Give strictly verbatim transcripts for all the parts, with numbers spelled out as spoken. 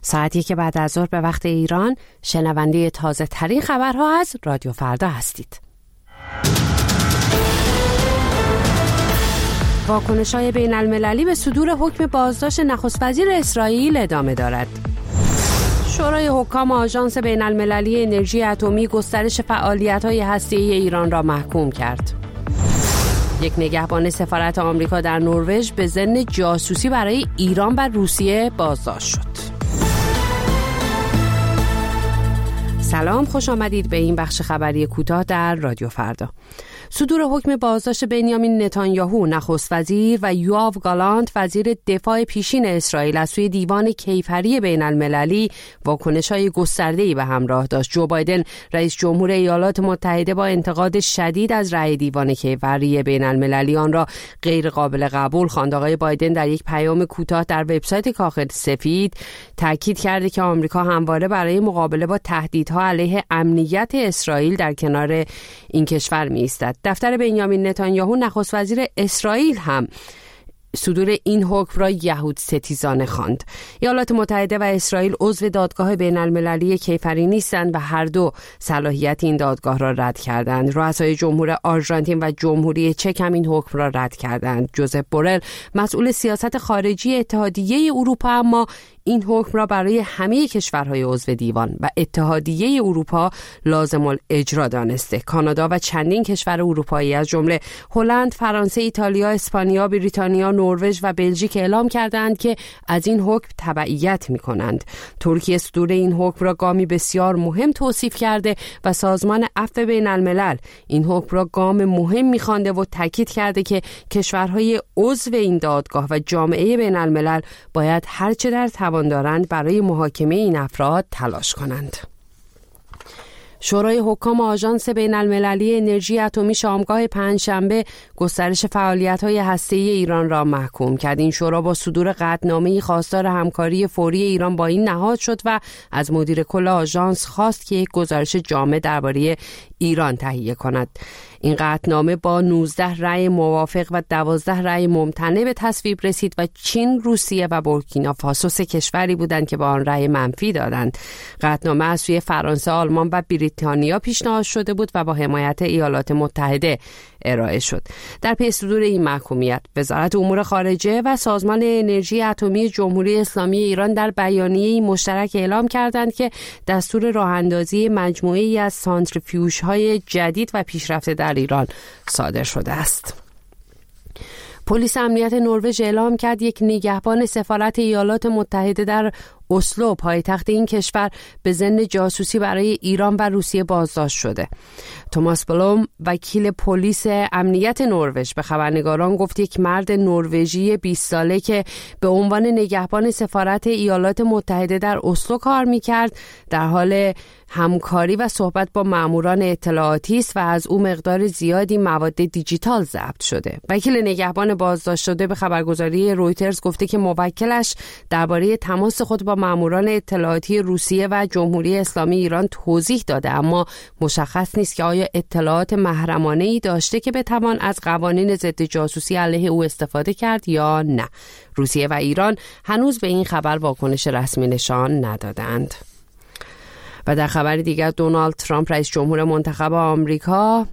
ساعتی که بعد از ظهر به وقت ایران، شنونده تازه ترین خبرها از رادیو فردا هستید. واکنش‌های بین المللی به صدور حکم بازداشت نخست وزیر اسرائیل ادامه دارد. شورای حکام آژانس بین المللی انرژی اتمی گسترش فعالیت‌های هسته‌ای ایران را محکوم کرد. یک نگهبان سفارت آمریکا در نروژ به ضمن جاسوسی برای ایران و روسیه بازداشت شد. سلام، خوش آمدید به این بخش خبری کوتاه در رادیو فردا. صدور حکم بازداشت بنیامین نتانیاهو نخست وزیر و یوآو گالانت وزیر دفاع پیشین اسرائیل از سوی دیوان کیفری بین المللی واکنش‌های گسترده‌ای به همراه داشت. جو بایدن رئیس جمهور ایالات متحده با انتقاد شدید از رأی دیوان کیفری بین المللی آن را غیر قابل قبول خواند. آقای بایدن در یک پیام کوتاه در وبسایت کاخ سفید تاکید کرده که آمریکا همواره برای مقابله با تهدیدها علیه امنیت اسرائیل در کنار این کشور می‌ایستد. دفتر بنیامین نتانیاهو نخست وزیر اسرائیل هم صدور این حکم را یهود ستیزانه خواند. ایالات متحده و اسرائیل عضو دادگاه بین المللی کیفری نیستند و هر دو صلاحیت این دادگاه را رد کردند. رؤسای جمهور آرژانتین و جمهوری چک هم این حکم را رد کردند. جوزپ بورل مسئول سیاست خارجی اتحادیه اروپا اما این حکم را برای همه کشورهای عضو دیوان و اتحادیه اروپا لازم الاجرا دانسته. کانادا و چندین کشور اروپایی از جمله هلند، فرانسه، ایتالیا، اسپانیا، بریتانیا، نروژ و بلژیک اعلام کردند که از این حکم تبعیت می‌کنند. ترکیه صدور این حکم را گامی بسیار مهم توصیف کرده و سازمان عفو بین الملل این حکم را گام مهم می‌خوانده و تاکید کرده که کشورهای عضو این دادگاه و جامعه بین الملل باید هرچه در دارند برای محاکمه این افراد تلاش کنند. شورای حکام آژانس بین المللی انرژی اتمی شامگاه پنجشنبه گسترش فعالیت‌های هسته‌ای ایران را محکوم کرد. این شورا با صدور قطعنامه‌ای خواستار همکاری فوری ایران با این نهاد شد و از مدیر کل آژانس خواست که یک گزارش جامع درباره ایران تهیه کند. این قطعنامه با نوزده رأی موافق و دوازده رأی ممتنع به تصویب رسید و چین، روسیه و بورکینافاسو سه کشوری بودند که با آن رأی منفی دادند. قطعنامه از سوی فرانسه، آلمان و بریتانیا پیشنهاد شده بود و با حمایت ایالات متحده ارائه شد. در پی صدور این محکومیت، وزارت امور خارجه و سازمان انرژی اتمی جمهوری اسلامی ایران در بیانیه‌ای مشترک اعلام کردند که دستور راه‌اندازی مجموعه‌ای از سانتریفیوژهای جدید و پیشرفته در ایران صادر شده است. پلیس امنیت نروژ اعلام کرد یک نگهبان سفارت ایالات متحده در اسلو، پایتخت این کشور، به ضمن جاسوسی برای ایران و روسیه بازداشت شده. توماس بلوم، وکیل پلیس امنیت نروژ، به خبرنگاران گفت یک مرد نروژی بیست ساله که به عنوان نگهبان سفارت ایالات متحده در اسلو کار می‌کرد، در حال همکاری و صحبت با ماموران اطلاعاتی است و از او مقدار زیادی مواد دیجیتال ضبط شده. وکیل نگهبان بازداشت شده به خبرگزاری رویترز گفته که موکلش درباره تماس خود با ماموران اطلاعاتی روسیه و جمهوری اسلامی ایران توضیح داده، اما مشخص نیست که آیا اطلاعات محرمانه‌ای داشته که بتوان از قوانین ضد جاسوسی علیه او استفاده کرد یا نه. روسیه و ایران هنوز به این خبر واکنش رسمی نشان ندادند. و در خبر دیگر، دونالد ترامپ رئیس جمهور منتخب آمریکا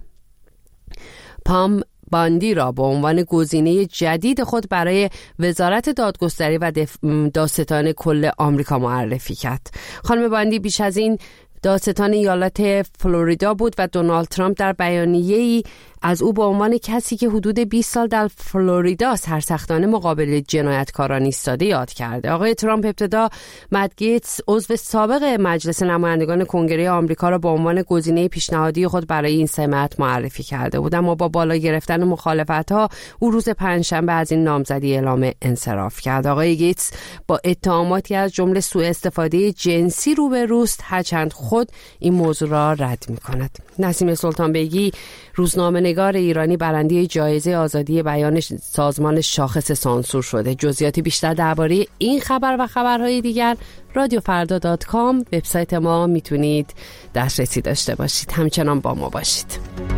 پام باندی را به عنوان گزینه جدید خود برای وزارت دادگستری و دادستان کل آمریکا معرفی کرد. خانم باندی بیش از این دادستان ایالت فلوریدا بود و دونالد ترامپ در بیانیه‌ای از او به عنوان کسی که حدود بیست سال در فلوریدا سرسختانه مقابل جنایتکاران ایستاده یاد کرده. آقای ترامپ ابتدا مت گیتس، عضو سابق مجلس نمایندگان کنگره آمریکا، را به عنوان گزینه پیشنهادی خود برای این سمت معرفی کرده بود، اما با بالا گرفتن مخالفت‌ها او روز پنجشنبه از این نامزدی اعلام انصراف کرد. آقای گیتس با اتهاماتی از جمله سوء استفاده جنسی روبروست، هرچند خود این موضوع را رد می‌کند. نسیم سلطان بیگی، روزنامه‌نگار ایرانی، برنده جایزه آزادی بیان سازمان شاخص سانسور شده. جزئیات بیشتر درباره این خبر و خبرهای دیگر رادیو فردا دات کام وبسایت ما میتونید دسترسی داشته باشید. همچنان با ما باشید.